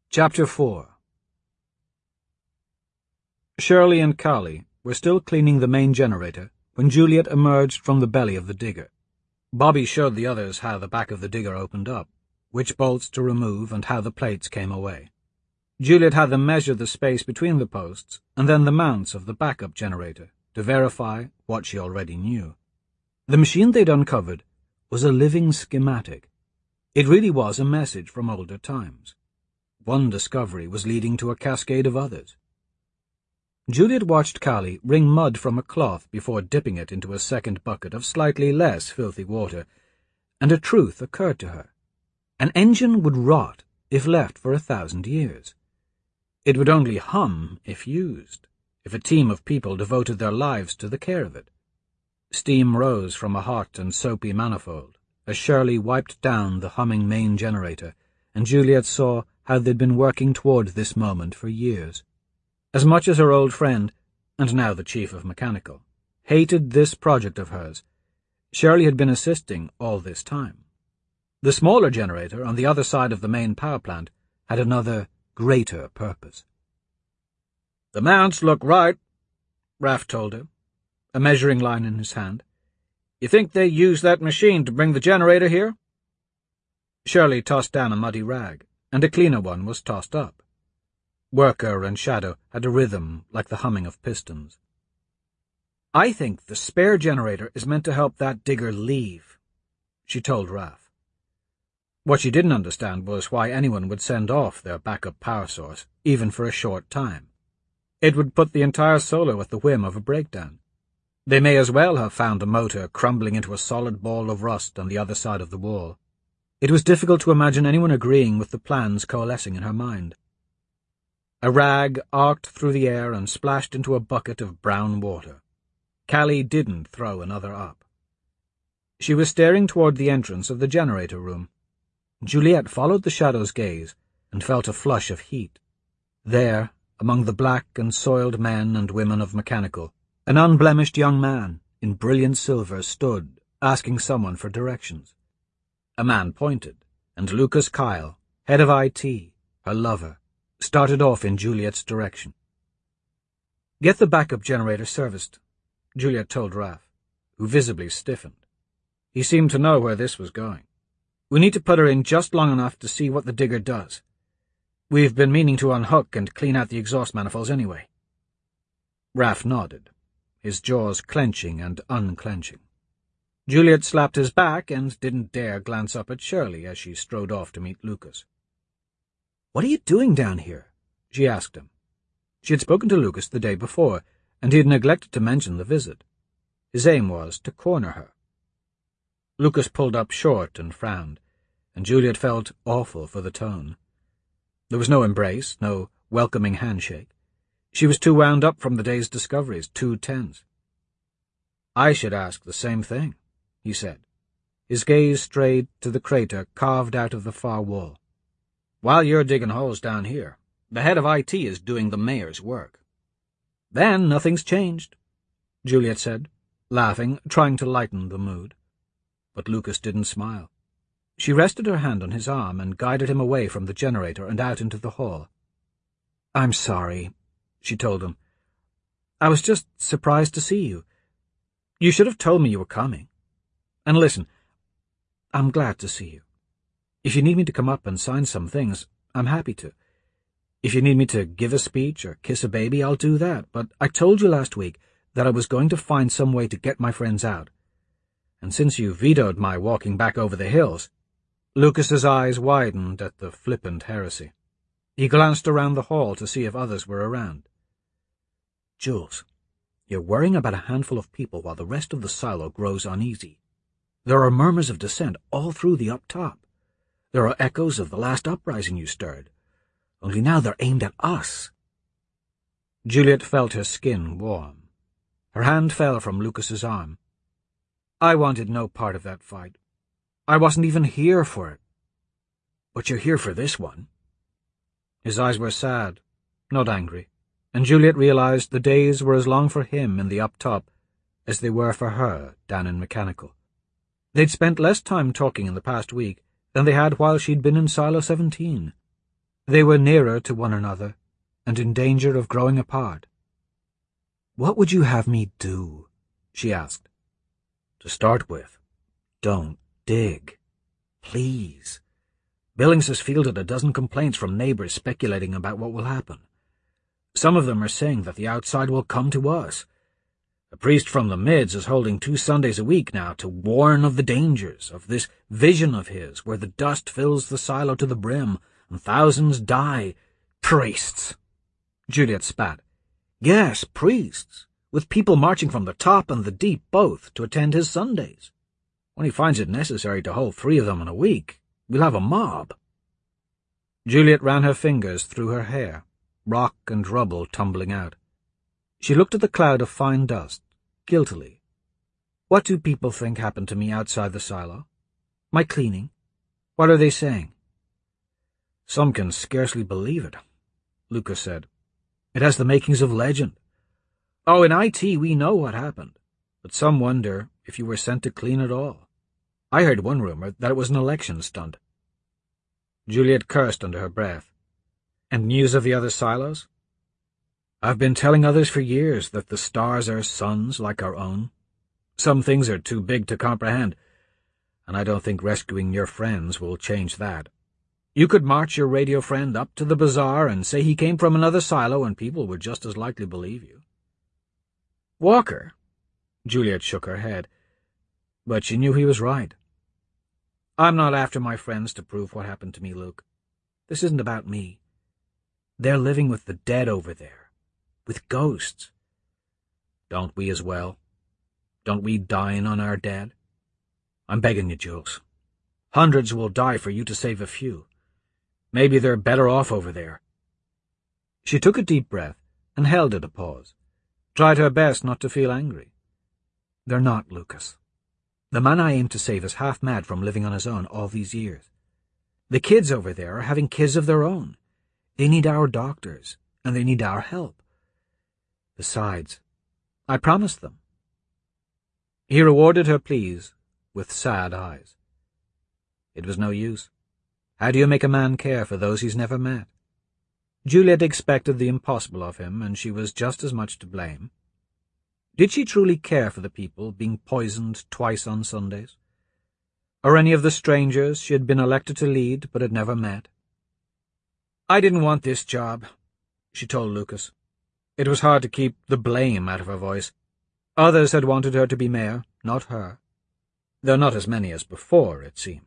Chapter 4. Shirley and Callie were still cleaning the main generator when Juliet emerged from the belly of the digger. Bobby showed the others how the back of the digger opened up, which bolts to remove, and how the plates came away. Juliet had them measure the space between the posts and then the mounts of the backup generator to verify what she already knew. The machine they'd uncovered was a living schematic. It really was a message from older times. One discovery was leading to a cascade of others. Juliet watched Callie wring mud from a cloth before dipping it into a second bucket of slightly less filthy water, and a truth occurred to her. An engine would rot if left for 1,000 years. It would only hum if used, if a team of people devoted their lives to the care of it. Steam rose from a hot and soapy manifold as Shirley wiped down the humming main generator, and Juliet saw how they'd been working toward this moment for years. As much as her old friend, and now the chief of mechanical, hated this project of hers, Shirley had been assisting all this time. The smaller generator on the other side of the main power plant had another, greater purpose. "The mounts look right," Raff told her, a measuring line in his hand. "You think they used that machine to bring the generator here?" Shirley tossed down a muddy rag, and a cleaner one was tossed up. Worker and Shadow had a rhythm like the humming of pistons. "I think the spare generator is meant to help that digger leave," she told Raff. What she didn't understand was why anyone would send off their backup power source, even for a short time. It would put the entire solo at the whim of a breakdown. They may as well have found a motor crumbling into a solid ball of rust on the other side of the wall. It was difficult to imagine anyone agreeing with the plans coalescing in her mind. A rag arced through the air and splashed into a bucket of brown water. Callie didn't throw another up. She was staring toward the entrance of the generator room. Juliet followed the shadow's gaze and felt a flush of heat. There, among the black and soiled men and women of mechanical, an unblemished young man in brilliant silver stood, asking someone for directions. A man pointed, and Lucas Kyle, head of IT, her lover, started off in Juliet's direction. "Get the backup generator serviced," Juliet told Raff, who visibly stiffened. He seemed to know where this was going. "We need to put her in just long enough to see what the digger does. We've been meaning to unhook and clean out the exhaust manifolds anyway." Raff nodded, his jaws clenching and unclenching. Juliet slapped his back and didn't dare glance up at Shirley as she strode off to meet Lucas. "What are you doing down here?" she asked him. She had spoken to Lucas the day before, and he had neglected to mention the visit. His aim was to corner her. Lucas pulled up short and frowned, and Juliet felt awful for the tone. There was no embrace, no welcoming handshake. She was too wound up from the day's discoveries, too tense. "I should ask the same thing," he said. His gaze strayed to the crater carved out of the far wall. "While you're digging holes down here, the head of IT is doing the mayor's work." "Then nothing's changed," Juliet said, laughing, trying to lighten the mood. But Lucas didn't smile. She rested her hand on his arm and guided him away from the generator and out into the hall. "I'm sorry," she told him. "I was just surprised to see you. You should have told me you were coming. And listen, I'm glad to see you. If you need me to come up and sign some things, I'm happy to. If you need me to give a speech or kiss a baby, I'll do that, but I told you last week that I was going to find some way to get my friends out. And since you vetoed my walking back over the hills—" Lucas's eyes widened at the flippant heresy. He glanced around the hall to see if others were around. "Jules, you're worrying about a handful of people while the rest of the silo grows uneasy. There are murmurs of dissent all through the up top. There are echoes of the last uprising you stirred. Only now they're aimed at us." Juliet felt her skin warm. Her hand fell from Lucas's arm. "I wanted no part of that fight. I wasn't even here for it." "But you're here for this one." His eyes were sad, not angry, and Juliet realized the days were as long for him in the up top as they were for her down in mechanical. They'd spent less time talking in the past week than they had while she'd been in Silo 17. They were nearer to one another, and in danger of growing apart. "What would you have me do?" she asked. "To start with, don't dig. Please. Billings has fielded a dozen complaints from neighbors speculating about what will happen. Some of them are saying that the outside will come to us. A priest from the Mids is holding 2 Sundays a week now to warn of the dangers of this vision of his where the dust fills the silo to the brim and thousands die. Priests!" Juliet spat. "Yes, priests, with people marching from the top and the deep both to attend his Sundays. When he finds it necessary to hold 3 of them in a week, we'll have a mob." Juliet ran her fingers through her hair, rock and rubble tumbling out. She looked at the cloud of fine dust, guiltily. "What do people think happened to me outside the silo? My cleaning? What are they saying?" "Some can scarcely believe it," Lucas said. "It has the makings of legend. Oh, in IT we know what happened, but some wonder if you were sent to clean at all. I heard one rumor that it was an election stunt." Juliet cursed under her breath. "And news of the other silos?" "I've been telling others for years that the stars are suns like our own. Some things are too big to comprehend, and I don't think rescuing your friends will change that. You could march your radio friend up to the bazaar and say he came from another silo and people would just as likely believe you." "Walker?" Juliet shook her head, but she knew he was right. "I'm not after my friends to prove what happened to me, Luke. This isn't about me. They're living with the dead over there, with ghosts. Don't we as well? Don't we dine on our dead? I'm begging you, Jules. Hundreds will die for you to save a few. Maybe they're better off over there." She took a deep breath and held it a pause, tried her best not to feel angry. "They're not, Lucas. The man I aim to save is half mad from living on his own all these years. The kids over there are having kids of their own. They need our doctors, and they need our help. Besides, I promised them." He rewarded her pleas with sad eyes. It was no use. How do you make a man care for those he's never met? Juliet expected the impossible of him, and she was just as much to blame. Did she truly care for the people being poisoned twice on Sundays? Or any of the strangers she had been elected to lead but had never met? "I didn't want this job," she told Lucas. It was hard to keep the blame out of her voice. Others had wanted her to be mayor, not her. Though not as many as before, it seemed.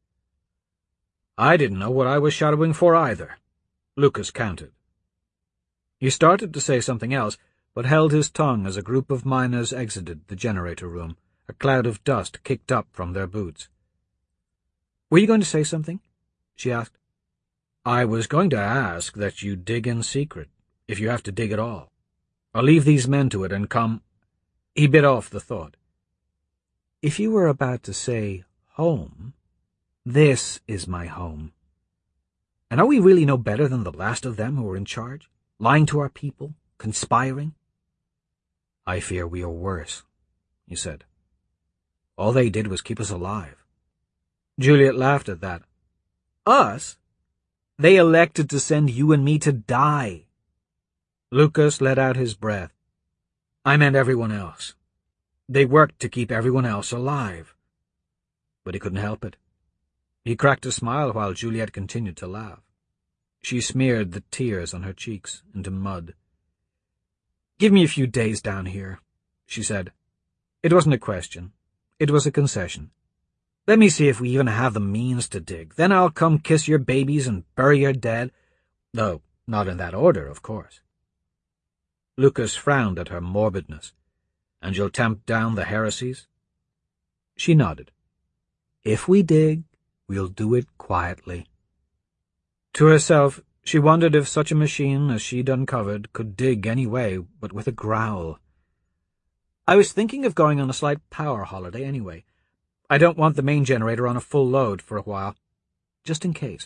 "I didn't know what I was shadowing for either," Lucas countered. He started to say something else, but held his tongue as a group of miners exited the generator room, a cloud of dust kicked up from their boots. "Were you going to say something?" she asked. "I was going to ask that you dig in secret, if you have to dig at all. Or leave these men to it and come—" He bit off the thought. "If you were about to say home, this is my home. And are we really no better than the last of them who are in charge, lying to our people, conspiring?" "I fear we are worse," he said. "All they did was keep us alive." Juliet laughed at that. "Us? They elected to send you and me to die." Lucas let out his breath. "I meant everyone else. They worked to keep everyone else alive." But he couldn't help it. He cracked a smile while Juliet continued to laugh. She smeared the tears on her cheeks into mud. "Give me a few days down here," she said. It wasn't a question. It was a concession. "Let me see if we even have the means to dig. Then I'll come kiss your babies and bury your dead. Though not in that order, of course." Lucas frowned at her morbidness. "And you'll tamp down the heresies?" She nodded. "If we dig, we'll do it quietly." To herself, she wondered if such a machine as she'd uncovered could dig any way but with a growl. "I was thinking of going on a slight power holiday anyway. I don't want the main generator on a full load for a while, just in case."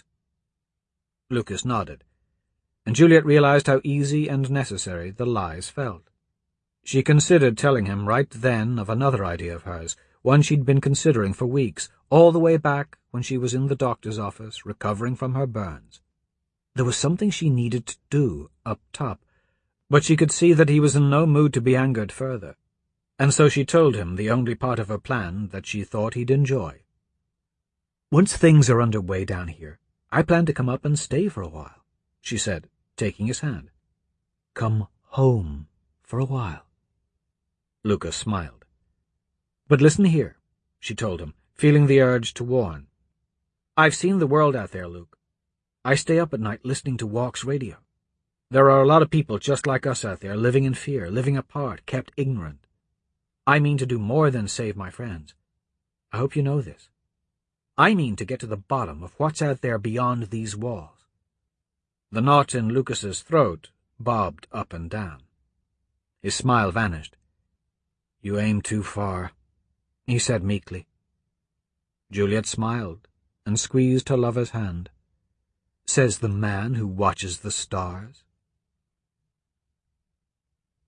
Lucas nodded, and Juliet realized how easy and necessary the lies felt. She considered telling him right then of another idea of hers, one she'd been considering for weeks, all the way back when she was in the doctor's office recovering from her burns. There was something she needed to do up top, but she could see that he was in no mood to be angered further, and so she told him the only part of her plan that she thought he'd enjoy. "Once things are under way down here, I plan to come up and stay for a while," she said, taking his hand. "Come home for a while." Lucas smiled. "But listen here," she told him, feeling the urge to warn. "I've seen the world out there, Luke. I stay up at night listening to Walk's radio. There are a lot of people just like us out there, living in fear, living apart, kept ignorant. I mean to do more than save my friends. I hope you know this. I mean to get to the bottom of what's out there beyond these walls." The knot in Lucas's throat bobbed up and down. His smile vanished. "You aim too far," he said meekly. Juliet smiled and squeezed her lover's hand. "Says the man who watches the stars."